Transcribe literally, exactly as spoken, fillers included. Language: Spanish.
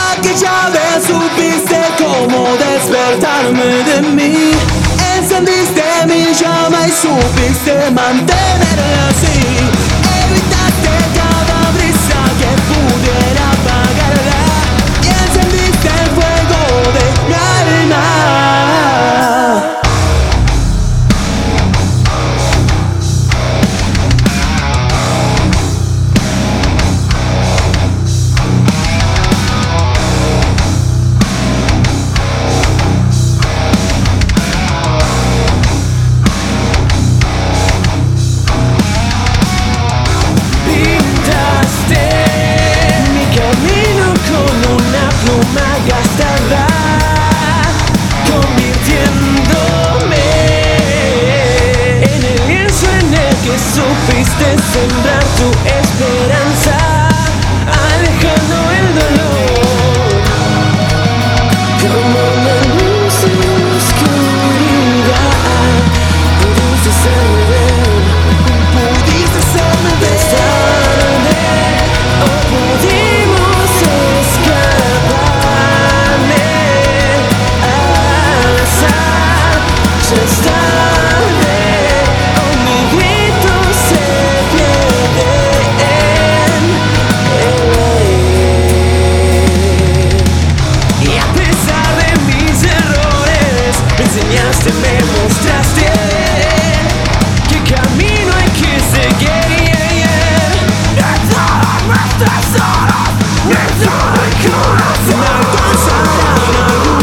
Aquella vez supiste cómo despertarme de mí. Encendiste mi llama y supiste mantenerla así. Evitaste cada brisa que pudiera apagarla y encendiste el fuego de mi alma. Gastada, convirtiéndome en el lienzo en el que supiste sembrar tu esperanza, alejando el dolor como una luz en la oscuridad. Pudiste serme ver, pudiste serme ver, o pudimos escapar. Ya es tarde, oh, mi grito se pierde en el aire. Y a pesar de mis errores, me enseñaste, me mostraste qué camino hay que seguir. De todas nuestras horas, de todo el corazón, me alcanzarán.